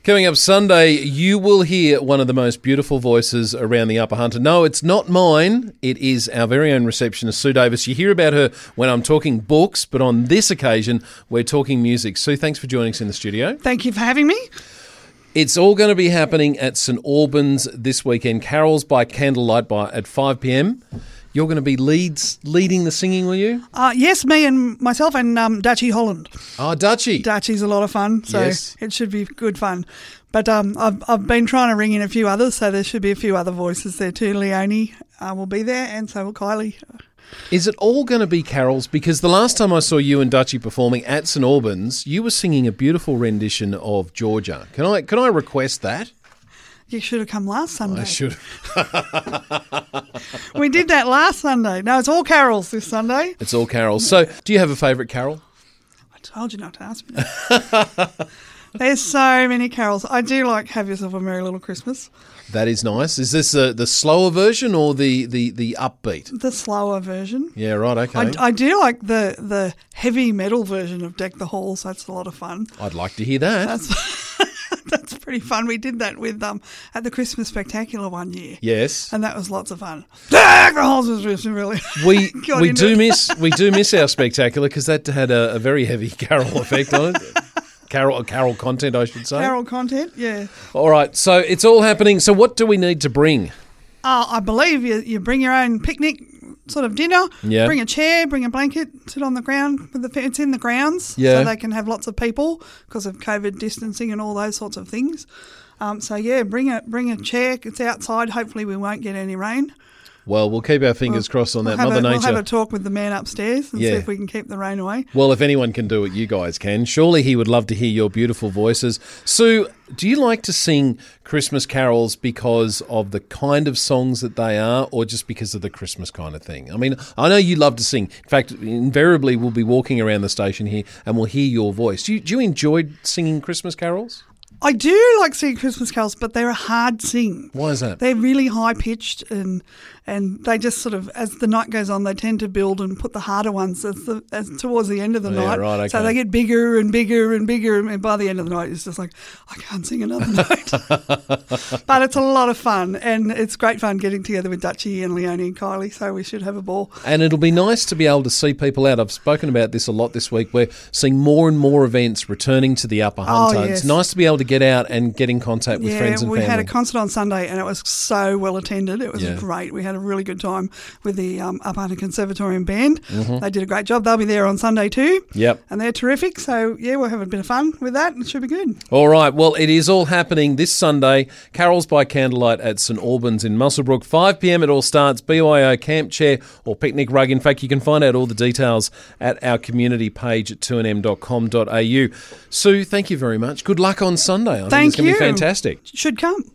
Coming up Sunday, you will hear one of the most beautiful voices around the Upper Hunter. No, it's not mine. It is our very own receptionist, Sue Davis. You hear about her when I'm talking books, but on this occasion, we're talking music. Sue, thanks for joining us in the studio. Thank you for having me. It's all going to be happening at St Albans this weekend. Carols by Candlelight at 5 p.m. You're going to be leading the singing, will you? Yes, me and myself and Dutchie Holland. Oh, Dutchie. Dutchie's a lot of fun, so yes. It should be good fun. But I've been trying to ring in a few others, so there should be a few other voices there too. Leonie will be there, and so will Kylie. Is it all going to be carols? Because the last time I saw you and Dutchie performing at St Albans, you were singing a beautiful rendition of Georgia. Can I request that? You should have come last Sunday. I should have. We did that last Sunday. No, it's all carols this Sunday. It's all carols. So, do you have a favourite carol? I told you not to ask me that. There's so many carols. I do like Have Yourself a Merry Little Christmas. That is nice. Is this the slower version or the upbeat? The slower version. Yeah, right, okay. I do like the heavy metal version of Deck the Halls. That's a lot of fun. I'd like to hear that. That's pretty fun. We did that with at the Christmas Spectacular one year. Yes. And that was lots of fun. Deck the Halls was really we do miss our Spectacular because that had a very heavy carol effect on it. Carol content, I should say. Carol content, yeah. All right, so it's all happening. So what do we need to bring? I believe you bring your own picnic sort of dinner. Yeah. Bring a chair, bring a blanket, sit on the ground. It's in the grounds, yeah. So they can have lots of people because of COVID distancing and all those sorts of things. Bring a chair. It's outside. Hopefully we won't get any rain. Well, we'll keep our fingers crossed on that. Mother Nature. We'll have a talk with the man upstairs and see if we can keep the rain away. Well, if anyone can do it, you guys can. Surely he would love to hear your beautiful voices. Sue, do you like to sing Christmas carols because of the kind of songs that they are or just because of the Christmas kind of thing? I mean, I know you love to sing. In fact, invariably we'll be walking around the station here and we'll hear your voice. Do you enjoy singing Christmas carols? I do like singing Christmas carols, but they're a hard sing. Why is that? They're really high-pitched and they just sort of, as the night goes on, they tend to build and put the harder ones as towards the end of the night. Right, okay. So they get bigger and bigger and bigger, and by the end of the night, it's just like, I can't sing another note. But it's a lot of fun, and it's great fun getting together with Dutchie and Leonie and Kylie, so we should have a ball. And it'll be nice to be able to see people out. I've spoken about this a lot this week. We're seeing more and more events returning to the Upper Hunter. Yes. It's nice to be able to get out and get in contact with friends and family. We had a concert on Sunday and it was so well attended. It was great. We had a really good time with the Upper Hunter Conservatorium Band. Mm-hmm. They did a great job. They'll be there on Sunday too. Yep. And they're terrific. So, we'll have a bit of fun with that. It should be good. All right. Well, it is all happening this Sunday. Carols by Candlelight at St Albans in Muswellbrook. 5 p.m. it all starts. BYO camp chair or picnic rug. In fact, you can find out all the details at our community page at 2nm.com.au. Sue, thank you very much. Good luck on Sunday. I think it's going to be fantastic. Should come.